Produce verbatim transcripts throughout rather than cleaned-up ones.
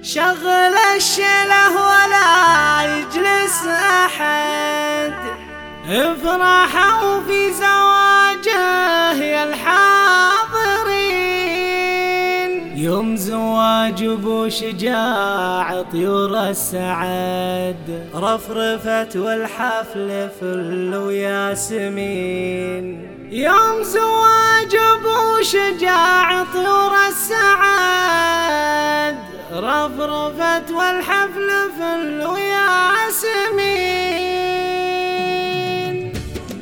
شغل الشله ولا يجلس أحد، افرحوا في زواجه يا الحاضرين. يوم زواج ابو شجاع طيور السعد، رفرفت والحفل فل وياسمين. يوم زواج ابو شجاع طيور السعد، رفرفت والحفل فل وياسمين.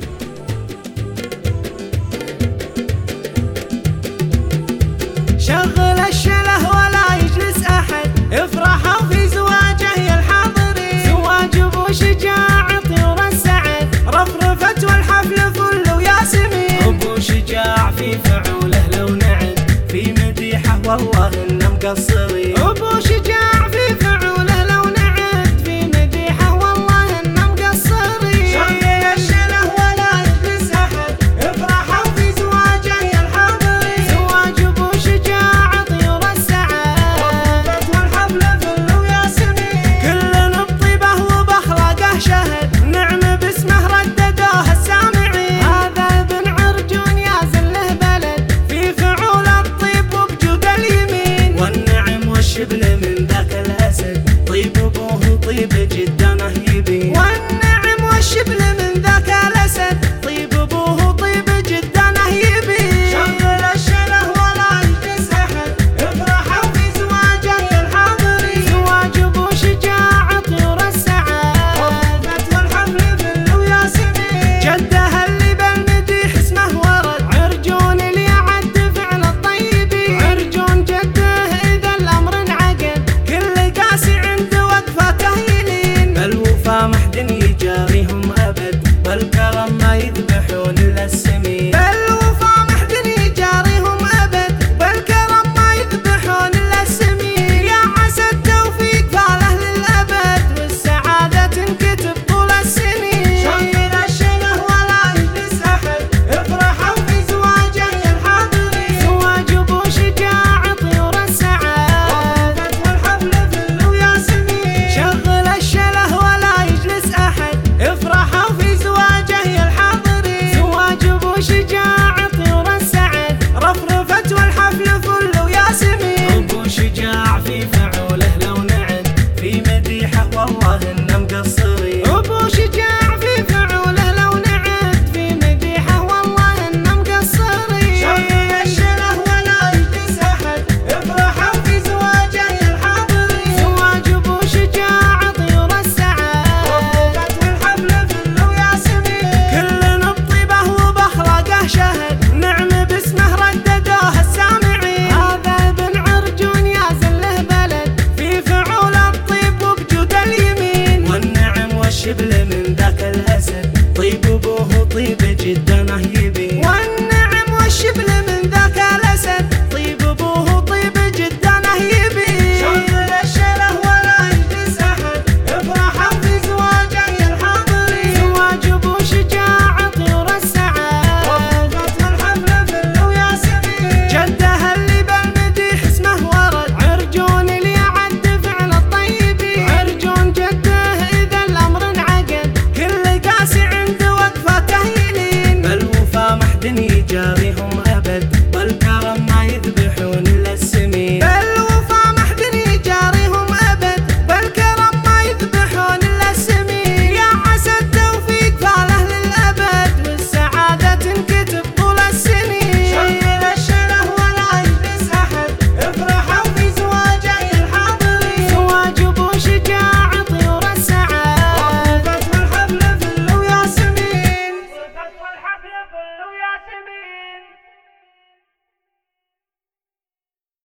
شغل الشله ولا يجلس أحد، افرحوا في زواجه يا الحاضرين. زواج ابو شجاع طيور السعد، رفرفت والحفل فل وياسمين. ابو شجاع في فعوله لو نعد، في مديحه والله إنه مقصرين. ابو شجاع في فعوله لو نعد، في مديحه والله إنه مقصرين. شغل الشله ولا يجلس أحد، افرحوا في زواجه يا الحاضرين. زواج ابو شجاع طيور السعد، رفرفت والحفل فل وياسمين. كلنا بطيبه وبأخلاقه شهد، نعم باسمه رددوه السامعين. هذا ابن عرجون يا زله بلد، في فعول الطيب وبجود اليمين. والنعم والشبل من ذاك الأسد، طيب ابوه طيب جدا مهيبين. والنعم والشبل من ذاك الأسد، طيب ابوه طيب جدا مهيبين. شغل الشله ولا يجلس أحد، افرحوا في زواجه يا الحاضرين. زواج ابو شجاع طيور السعد، رفرفت والحفل فل وياسمين. جده اللي بالمديح اسمه ورد، عرجون اللي يعد فعل الطيبين. عرجون جده إذا الأمر انعقد، كل قاسي عنده وقفته يلين. بالوفا محد يجاريهم أبد، بالكرم ما يذبحون إلا السمين. بالوفا محد يجاريهم أبد، بالكرم ما يذبحون إلا السمين. يا عسى التوفيق فاله للأبد، والسعادة تنكتب طول السنين. شغل الشله ولا يجلس أحد، افرحوا في زواجه يا الحاضرين. زواج ابو شجاع طيور السعد، رفرفت والحفل فل وياسمين. شغل الشله ولا يجلس أحد، افرحوا في زواجه يا الحاضرين. زواج ابو شجاع طيور السعد، رفرفت والحفل فل وياسمين. ابو شجاع في فعوله لو نعد، في مديحه والله إنه مقصر.